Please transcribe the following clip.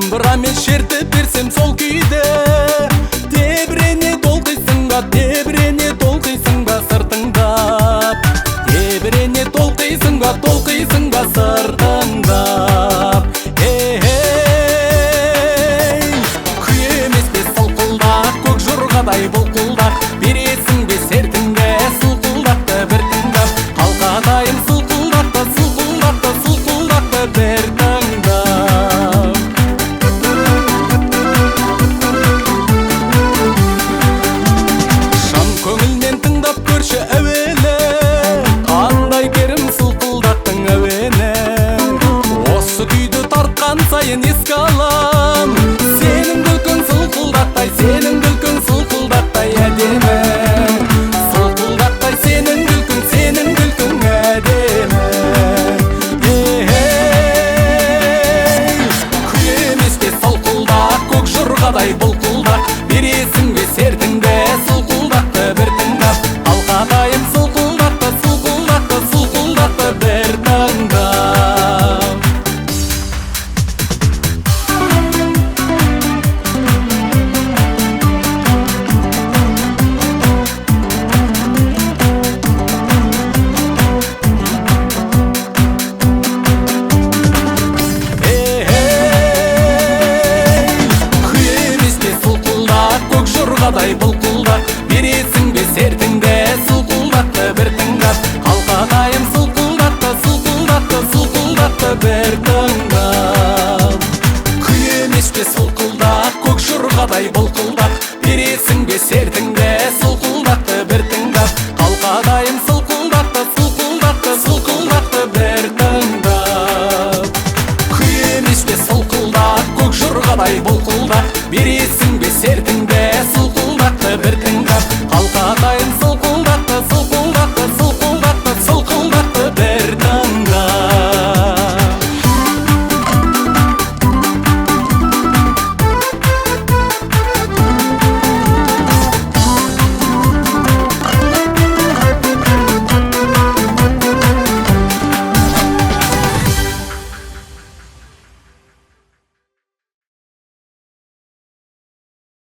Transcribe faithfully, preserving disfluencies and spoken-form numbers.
домбырамен шертіп берсем сол күйді, тебірене толқисың ба, тебірене толқисың ба сыртыңдап, тебірене толқисың ба, толқисың ба сыртыңдап. Эй, күй емес пе солқылдақ, көк жорғадай бұлқылдақ, бересің бе сертіңді сұлқылдақты бір тыңдап, қалқатайым сұлқылдақты, сұлқылдақты, сұлқылдақты бір тыңдап. Шам көңілмен тыңдап көрші әуелі, қандай керім сұлқылдақтың әуені. Осы күйді тартқан сайын еске алам, сенің күлкің сұлқылдақтай, сенің күлкің сұлқылдақтай әдемі. Сұлқылдақтай сенің күлкің, сенің күлкің әдемі. Эй, күй емес пе солқылдақ, көк жорғадай бұлқылдақ, бересің бе сертіңді сұлқылдақты бір тыңдап, қалқатайым сұлқылдақты, сұлқылдақты, сұлқылдақты бір тыңдап. Жорғадай бұлқылдақ, бересің бе сертіңді сұлқылдақты бір тыңдап, қалқатайым сұлқылдақты, сұлқылдақты, сұлқылдақты бір тыңдап. Күй емес пе сұлқылдақ, көк жорғадай бұлқылдақ, бересің бе сертіңді сұлқылдақты бір тыңдап, қалқатайым сұлқылдақты, сұлқылдақты, сұлқылдақты бір тыңдап. Күй емес пе сұлқылдақ, көк жорғадай бұлқылдақ, бересің бе сертіңді